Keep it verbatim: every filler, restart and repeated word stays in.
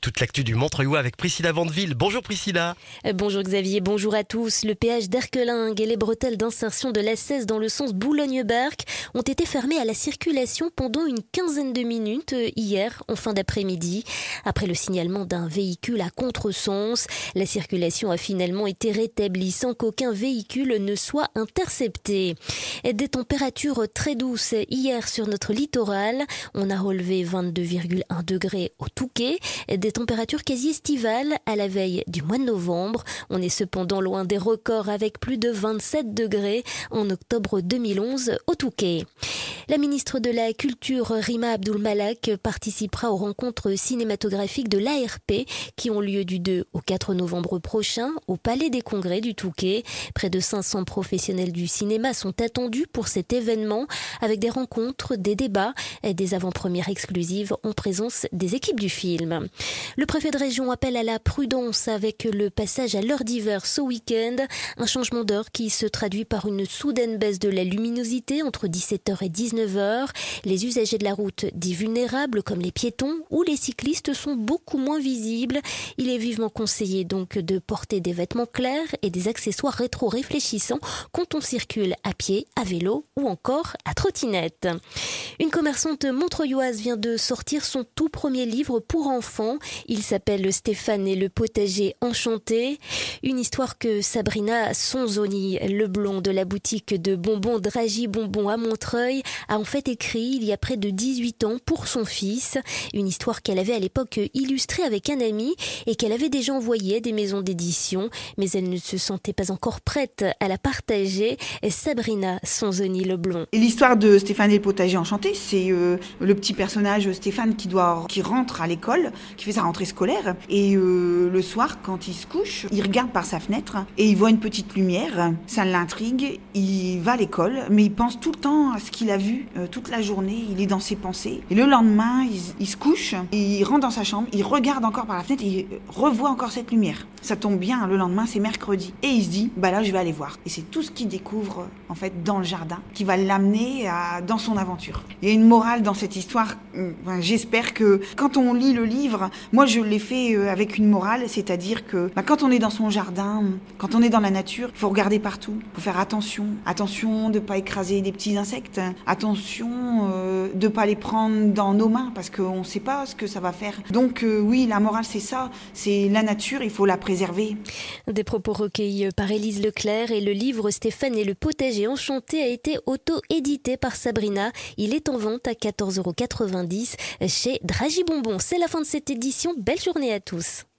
Toute l'actu du Montreuilois avec Priscilla Vandeville. Bonjour Priscilla. Bonjour Xavier, bonjour à tous. Le péage d'Erquelingue et les bretelles d'insertion de l'A seize dans le sens Boulogne-Barque ont été fermées à la circulation pendant une quinzaine de minutes hier en fin d'après-midi. Après le signalement d'un véhicule à contresens, la circulation a finalement été rétablie sans qu'aucun véhicule ne soit intercepté. Des températures très douces hier sur notre littoral. On a relevé vingt-deux virgule un degrés au Touquet. Des températures quasi estivales à la veille du mois de novembre. On est cependant loin des records avec plus de vingt-sept degrés en octobre deux mille onze au Touquet. La ministre de la Culture, Rima Abdul Malak, participera aux rencontres cinématographiques de l'A R P qui ont lieu du deux au quatre novembre prochain au Palais des Congrès du Touquet. Près de cinq cents professionnels du cinéma sont attendus pour cet événement avec des rencontres, des débats et des avant-premières exclusives en présence des équipes du film. Le préfet de région appelle à la prudence avec le passage à l'heure d'hiver ce week-end. Un changement d'heure qui se traduit par une soudaine baisse de la luminosité entre dix-sept heures et dix-neuf heures. Les usagers de la route dits vulnérables comme les piétons ou les cyclistes sont beaucoup moins visibles. Il est vivement conseillé donc de porter des vêtements clairs et des accessoires rétro-réfléchissants quand on circule à pied, à vélo ou encore à trottinette. Une commerçante montreuilloise vient de sortir son tout premier livre pour enfants. Il s'appelle Stéphane et le potager enchanté. Une histoire que Sabrina Sonzoni, le blond de la boutique de bonbons Draghi Bonbons à Montreuil, a en fait écrit il y a près de dix-huit ans pour son fils. Une histoire qu'elle avait à l'époque illustrée avec un ami et qu'elle avait déjà envoyée à des maisons d'édition, mais elle ne se sentait pas encore prête à la partager. Sabrina Sonzoni, le blond. Et l'histoire de Stéphane et le potager enchanté, c'est euh, le petit personnage Stéphane qui doit, qui rentre à l'école, qui fait sa rentrée scolaire, et euh, le soir, quand il se couche, il regarde par sa fenêtre et il voit une petite lumière. Ça l'intrigue. Il va à l'école, mais il pense tout le temps à ce qu'il a vu euh, toute la journée. Il est dans ses pensées. Et le lendemain, il, il se couche, il rentre dans sa chambre, il regarde encore par la fenêtre et il revoit encore cette lumière. Ça tombe bien, le lendemain, c'est mercredi. Et il se dit, bah là, je vais aller voir. Et c'est tout ce qu'il découvre, en fait, dans le jardin, qui va l'amener à, dans son aventure. Il y a une morale dans cette histoire. Enfin, j'espère que quand on lit le livre, moi, je l'ai fait avec une morale, c'est-à-dire que bah, quand on est dans son jardin, quand on est dans la nature, il faut regarder partout, il faut faire attention. Attention de ne pas écraser des petits insectes. Attention euh, de ne pas les prendre dans nos mains, parce qu'on ne sait pas ce que ça va faire. Donc euh, oui, la morale, c'est ça. C'est la nature, il faut la préserver. Des propos recueillis par Élise Leclerc et le livre Stéphane et le potager enchanté a été auto-édité par Sabrina. Il est en vente à quatorze euros quatre-vingt-dix chez Draghi Bonbons. C'est la fin de cette édition. Belle journée à tous.